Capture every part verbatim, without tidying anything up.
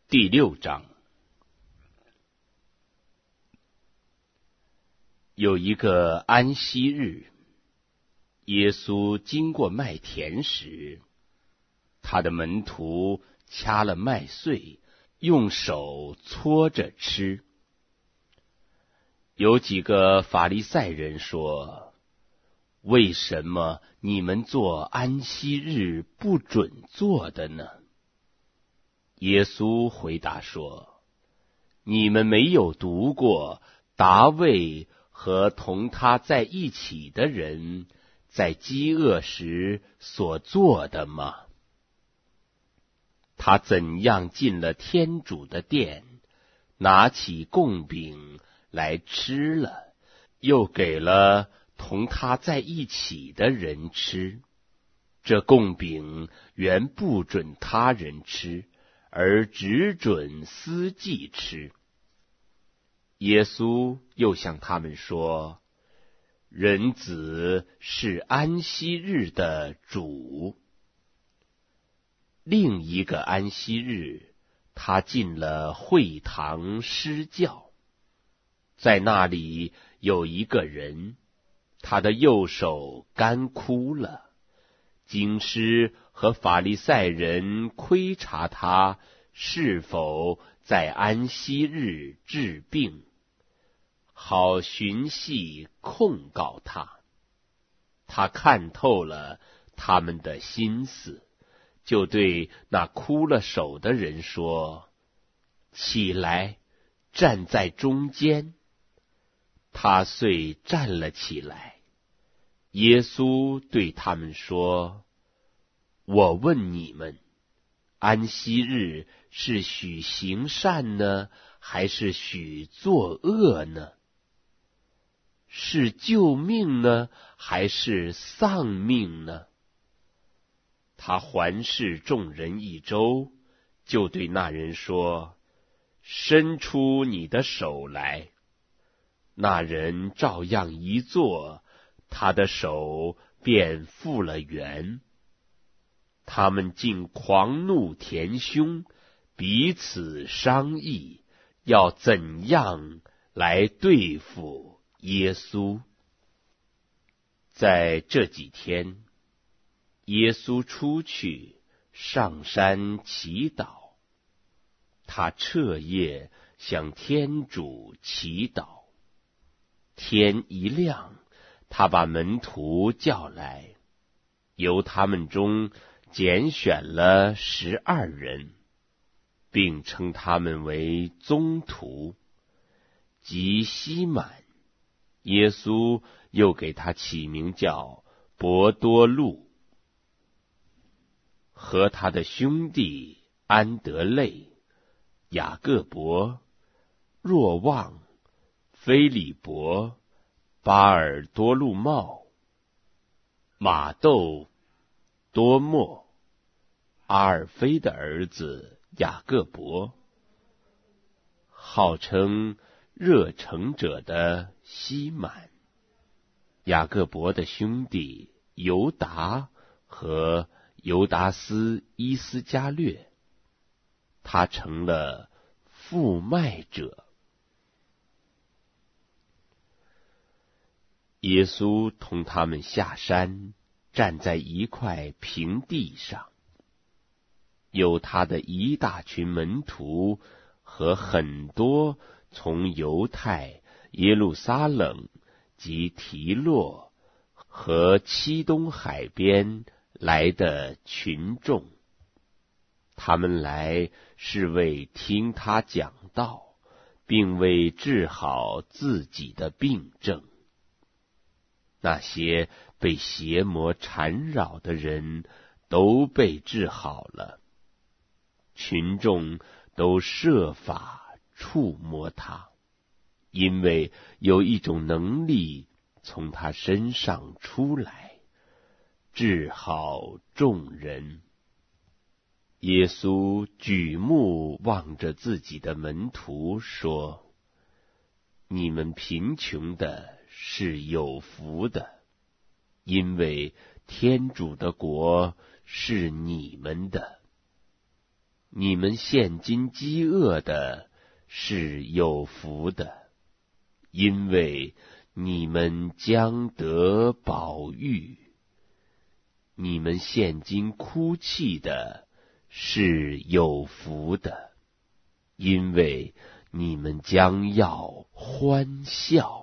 第六章。有一个安息日，耶稣经过麦田时，他的门徒掐了麦穗，用手搓着吃。有几个法利赛人说：为什么你们做安息日不准做的呢？耶稣回答说：你们没有读过达味和同他在一起的人在饥饿时所做的吗？他怎样进了天主的殿，拿起供饼来吃了，又给了同他在一起的人吃。这供饼原不准他人吃，而只准司祭吃。耶稣又向他们说：人子是安息日的主。另一个安息日，他进了会堂施教。在那里有一个人，他的右手干枯了。经师和法利赛人窥察他是否在安息日治病，好寻隙控告他。他看透了他们的心思，就对那枯了手的人说：起来，站在中间。他遂站了起来。耶稣对他们说：我问你们，安息日是许行善呢，还是许作恶呢？是救命呢，还是丧命呢？他环视众人一周，就对那人说：伸出你的手来。那人照样一做，他的手便复了原。他们竟狂怒填胸，彼此商议，要怎样来对付耶稣。在这几天，耶稣出去上山祈祷，他彻夜向天主祈祷。天一亮，他把门徒叫来，由他们中拣选了十二人，并称他们为宗徒。即西满，耶稣又给他起名叫伯多禄，和他的兄弟安德肋、雅各伯、若望、腓利伯、巴尔多禄茂、马窦、多默、阿尔菲的儿子雅各伯，号称热诚者的西满，雅各伯的兄弟犹达和犹达斯伊斯加略，他成了负麦者。耶稣同他们下山，站在一块平地上，有他的一大群门徒和很多从犹太、耶路撒冷及提洛和漆东海边来的群众。他们来是为听他讲道，并为治好自己的病症。那些被邪魔缠绕的人都被治好了，群众都设法触摸他，因为有一种能力从他身上出来，治好众人。耶稣举目望着自己的门徒说：你们贫穷的是有福的，因为天主的国是你们的。 你们现今饥饿的是有福的，因为你们将得饱飫；你们现今哭泣的是有福的，因为你们将要欢笑。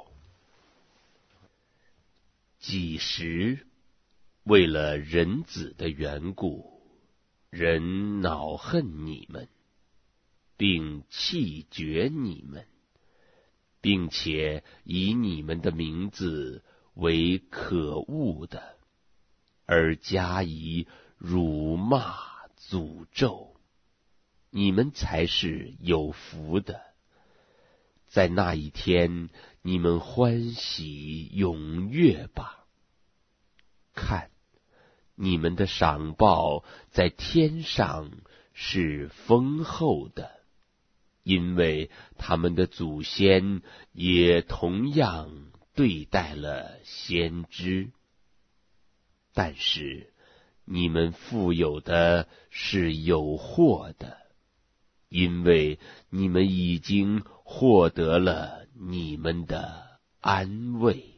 几时，为了人子的缘故，人恼恨你们，并弃绝你们，并且以你们的名字为可恶的，而加以辱骂诅咒，你们才是有福的。在那一天，你们欢喜踊跃吧。看，你们的赏报在天上是丰厚的，因为他们的祖先也同样对待了先知。但是你们富有的是有祸的，因为你们已经获得了你们的安慰。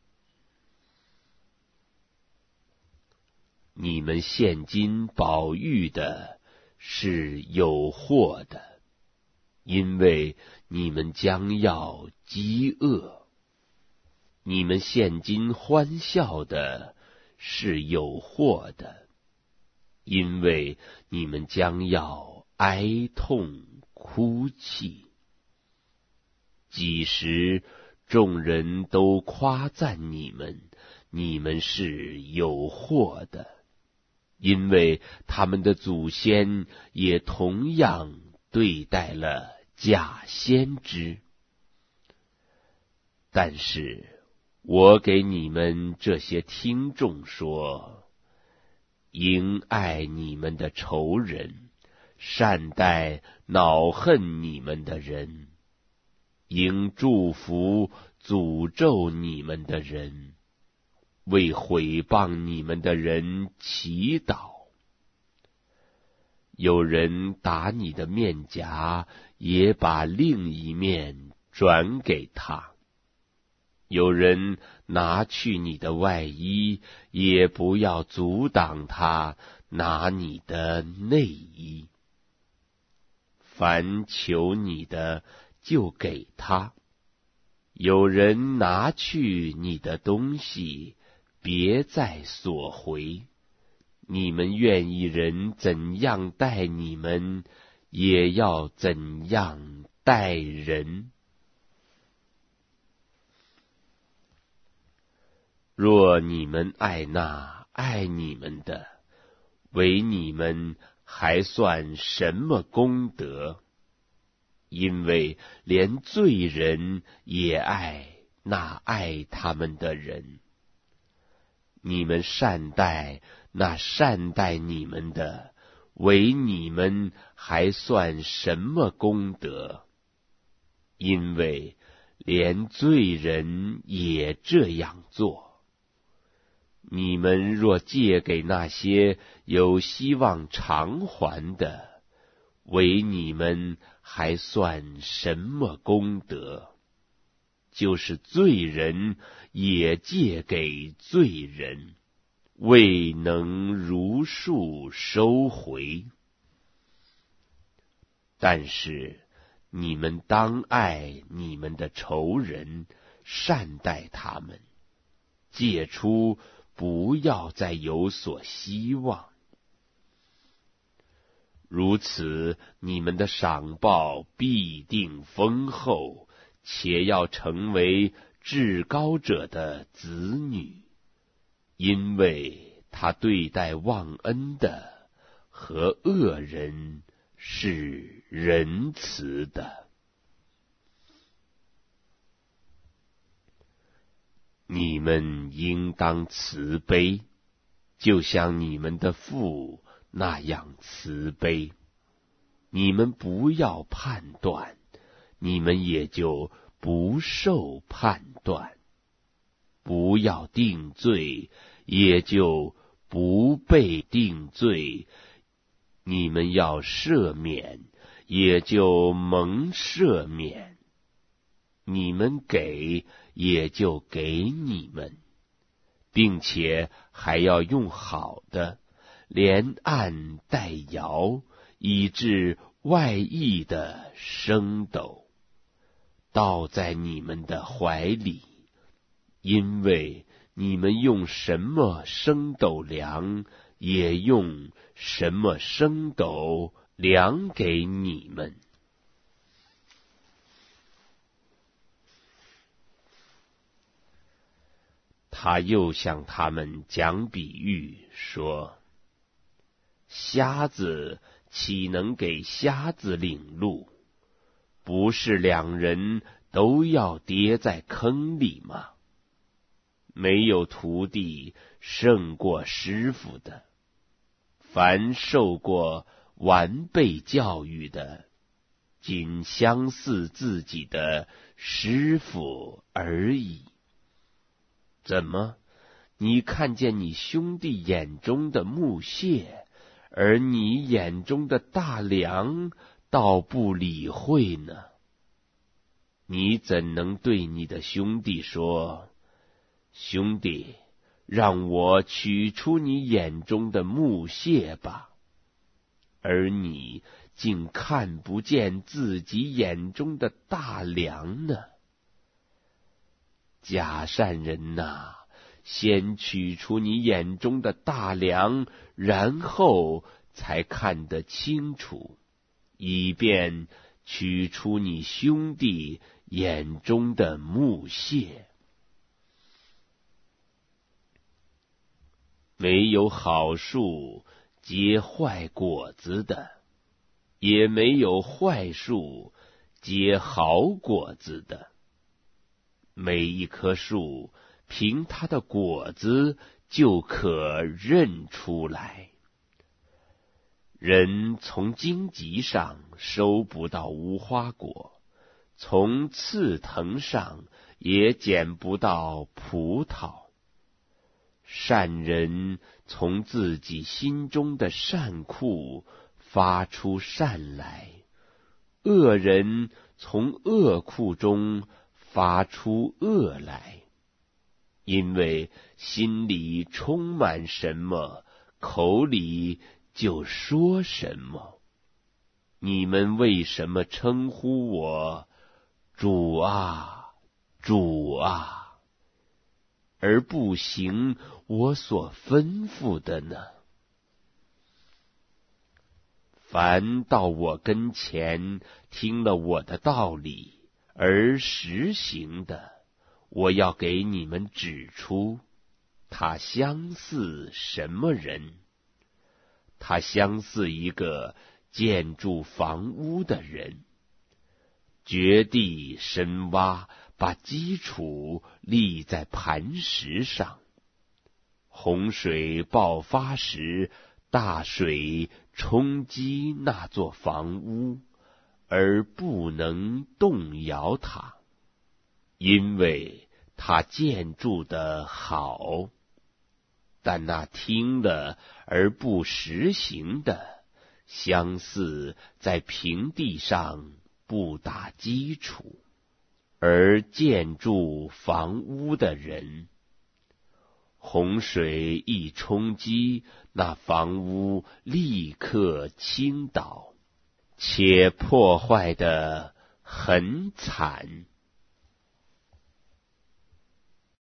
你们现今饱飫的是有祸的，因为你们将要饥饿；你们现今欢笑的是有祸的，因为你们将要哀痛哭泣。几时众人都夸赞你们，你们是有祸的，因为他们的祖先也同样对待了假先知。但是我给你们这些听众说，应爱你们的仇人，善待恼恨你们的人，应祝福诅咒你们的人，为毁谤你们的人祈祷。有人打你的面颊，也把另一面转给他；有人拿去你的外衣，也不要阻挡他拿你的内衣。凡求你的，就给他；有人拿去你的东西，别再索回。你们愿意人怎样待你们，也要怎样待人。若你们爱那爱你们的，为你们还算什么功德？因为连罪人也爱那爱他们的人。你们善待那善待你们的，为你们还算什么功德？因为连罪人也这样做。你们若借给那些有希望偿还的，为你们还算什么功德？就是罪人也借给罪人，未能如数收回。但是你们当爱你们的仇人，善待他们，戒出不要再有所希望。如此，你们的赏报必定丰厚，且要成为至高者的子女，因为他对待忘恩的和恶人是仁慈的。你们应当慈悲，就像你们的父那样慈悲。你们不要判断，你们也就不受判断；不要定罪，也就不被定罪。 你们要赦免，也就蒙赦免；你们给，也就给你们，并且还要用好的，连按带摇，以致外溢的升斗，倒在你们的怀里，因为你们用什么升斗量，也用什么升斗量给你们。他又向他们讲比喻说：瞎子岂能给瞎子领路？不是两人都要跌在坑里吗？没有徒弟胜过师傅的，凡受过完备教育的，仅相似自己的师傅而已。怎么，你看见你兄弟眼中的木屑，而你眼中的大梁倒不理会呢？你怎能对你的兄弟说：兄弟，让我取出你眼中的木屑吧，而你竟看不见自己眼中的大梁呢？假善人哪，先取出你眼中的大梁，然后才看得清楚，以便取出你兄弟眼中的木屑。没有好树结坏果子的，也没有坏树结好果子的。每一棵树凭它的果子就可认出来。人从荆棘上收不到无花果，从刺藤上也捡不到葡萄。善人从自己心中的善库发出善来，恶人从恶库中发出恶来，因为心里充满什么，口里就说什么。你们为什么称呼我主啊，主啊，而不行我所吩咐的呢？凡到我跟前听了我的道理而实行的，我要给你们指出，他相似什么人？他相似一个建筑房屋的人，掘地深挖，把基础立在磐石上。洪水爆发时，大水冲击那座房屋，而不能动摇它，因为它建筑得好。但那听了而不实行的，相似在平地上不打基础，而建筑房屋的人，洪水一冲击，那房屋立刻倾倒，且破坏得很惨。